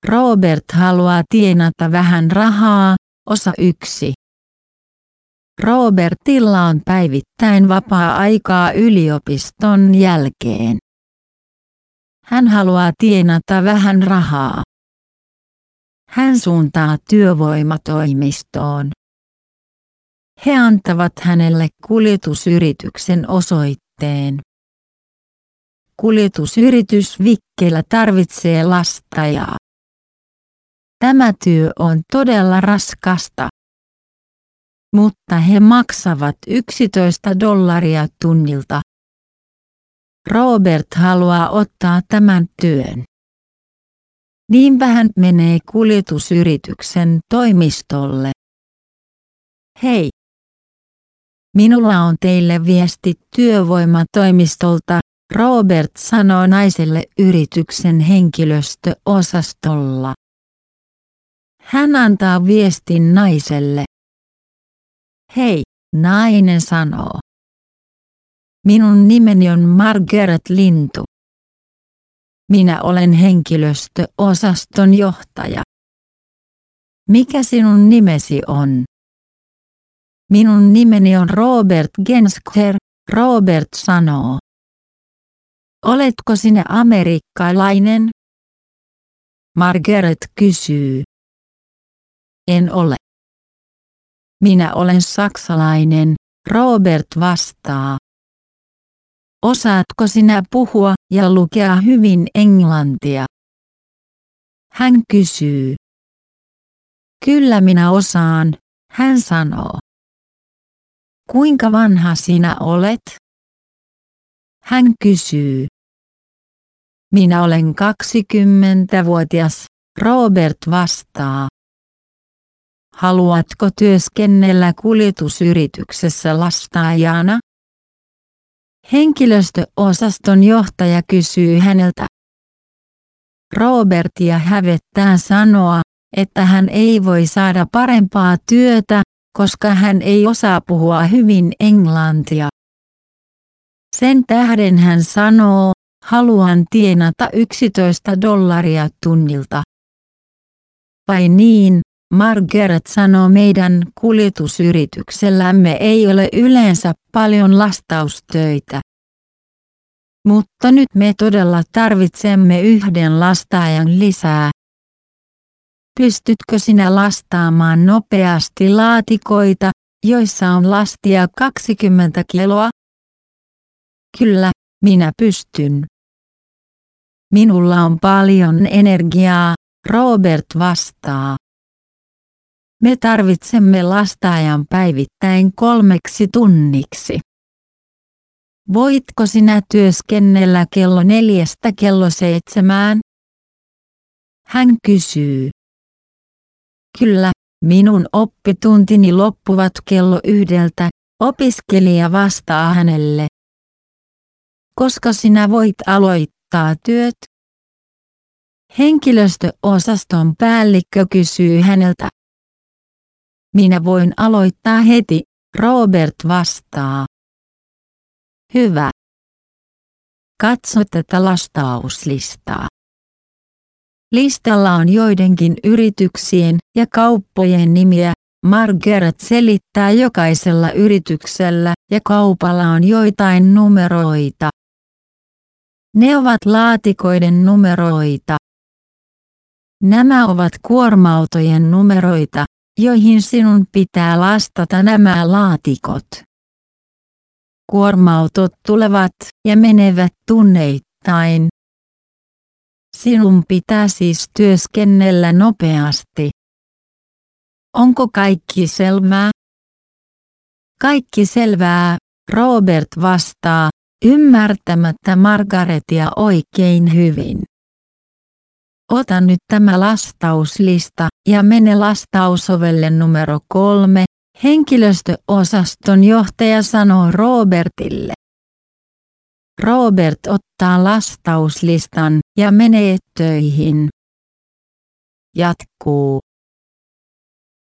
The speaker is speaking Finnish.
Robert haluaa tienata vähän rahaa, osa 1. Robertilla on päivittäin vapaa-aikaa yliopiston jälkeen. Hän haluaa tienata vähän rahaa. Hän suuntaa työvoimatoimistoon. He antavat hänelle kuljetusyrityksen osoitteen. Kuljetusyritys vikkelä tarvitsee lastajaa. Tämä työ on todella raskasta. Mutta he maksavat $11 tunnilta. Robert haluaa ottaa tämän työn. Niinpä hän menee kuljetusyrityksen toimistolle. Hei! Minulla on teille viesti työvoimatoimistolta, Robert sanoo naiselle yrityksen henkilöstöosastolla. Hän antaa viestin naiselle. Hei, nainen sanoo. Minun nimeni on Margaret Lintu. Minä olen henkilöstöosaston johtaja. Mikä sinun nimesi on? Minun nimeni on Robert Gensker, Robert sanoo. Oletko sinä amerikkalainen? Margaret kysyy. En ole. Minä olen saksalainen, Robert vastaa. Osaatko sinä puhua ja lukea hyvin englantia? Hän kysyy. Kyllä minä osaan, hän sanoo. Kuinka vanha sinä olet? Hän kysyy. Minä olen 20-vuotias, Robert vastaa. Haluatko työskennellä kuljetusyrityksessä lastaajana? Henkilöstöosaston johtaja kysyy häneltä. Robertia hävettää sanoa, että hän ei voi saada parempaa työtä, koska hän ei osaa puhua hyvin englantia. Sen tähden hän sanoo, haluan tienata $11 tunnilta. Vai niin, Margaret sanoo, meidän kuljetusyrityksellämme ei ole yleensä paljon lastaustöitä. Mutta nyt me todella tarvitsemme yhden lastaajan lisää. Pystytkö sinä lastaamaan nopeasti laatikoita, joissa on lastia 20 kiloa? Kyllä, minä pystyn. Minulla on paljon energiaa, Robert vastaa. Me tarvitsemme lastaajan päivittäin 3 tunniksi. Voitko sinä työskennellä kello 4 kello 7? Hän kysyy. Kyllä, minun oppituntini loppuvat kello 1, opiskelija vastaa hänelle. Koska sinä voit aloittaa työt? Henkilöstöosaston päällikkö kysyy häneltä. Minä voin aloittaa heti, Robert vastaa. Hyvä. Katso tätä lastauslistaa. Listalla on joidenkin yrityksien ja kauppojen nimiä. Margaret selittää, jokaisella yrityksellä ja kaupalla on joitain numeroita. Ne ovat laatikoiden numeroita. Nämä ovat kuorma-autojen numeroita, joihin sinun pitää lastata nämä laatikot. Kuorma-autot tulevat ja menevät tunneittain. Sinun pitää siis työskennellä nopeasti. Onko kaikki selvää? Kaikki selvää, Robert vastaa, ymmärtämättä Margaretia oikein hyvin. Ota nyt tämä lastauslista ja mene lastausovelle numero 3, henkilöstöosaston johtaja sanoo Robertille. Robert ottaa lastauslistan ja menee töihin. Jatkuu.